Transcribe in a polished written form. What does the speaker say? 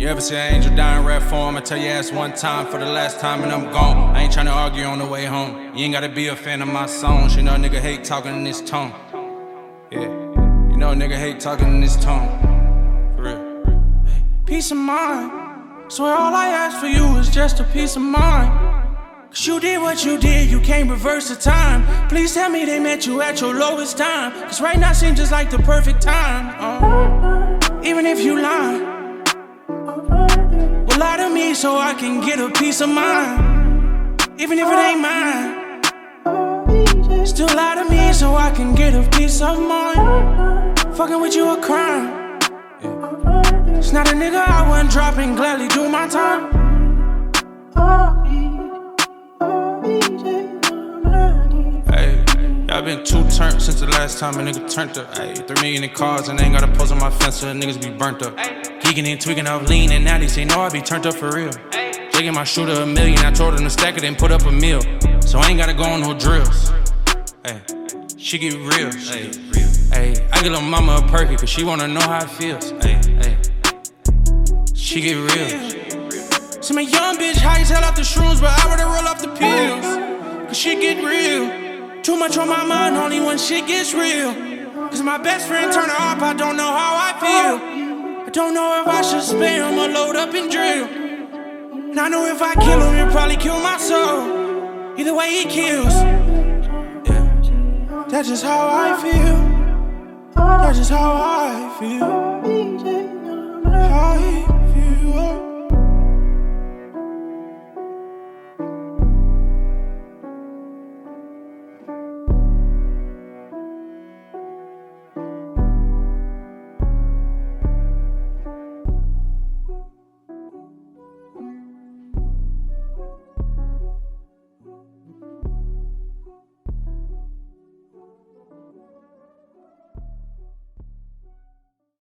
You ever see an angel die in rare form? I tell your ass one time for the last time and I'm gone. I ain't tryna argue on the way home. You ain't gotta be a fan of my songs. You know a nigga hate talking in this tone. Yeah, you know a nigga hate talking in this tone. For real. Hey. Peace of mind. Swear all I ask for you is just a peace of mind. Cause you did what you did, you can't reverse the time. Please tell me they met you at your lowest time. Cause right now seems just like the perfect time. Even if you lie, well, lie to me so I can get a peace of mind. Even if it ain't mine, still lie to me so I can get a peace of mind. Fucking with you a crime. It's not a nigga I wouldn't drop and gladly do my time. Hey, I've been too turned since the last time a nigga turned up. Hey, 3 million in cars and they ain't got a post on my fence so the niggas be burnt up. Geeking and tweaking off lean and now they say no, I be turned up for real. Taking my shooter $1 million, I told him to stack it and put up a meal. So I ain't gotta go on no drills. Hey, she get real. Hey, I get little mama a perky cause she wanna know how it feels. Hey, she get real. See my young bitch high as hell off the shrooms, but I rather roll off the pills. Cause shit get real. Too much on my mind, only when shit gets real. Cause my best friend turn her off, I don't know how I feel. I don't know if I should spare him or load up and drill. And I know if I kill him, he'll probably kill my soul. Either way he kills. Yeah. That's just how I feel. That's just how I feel.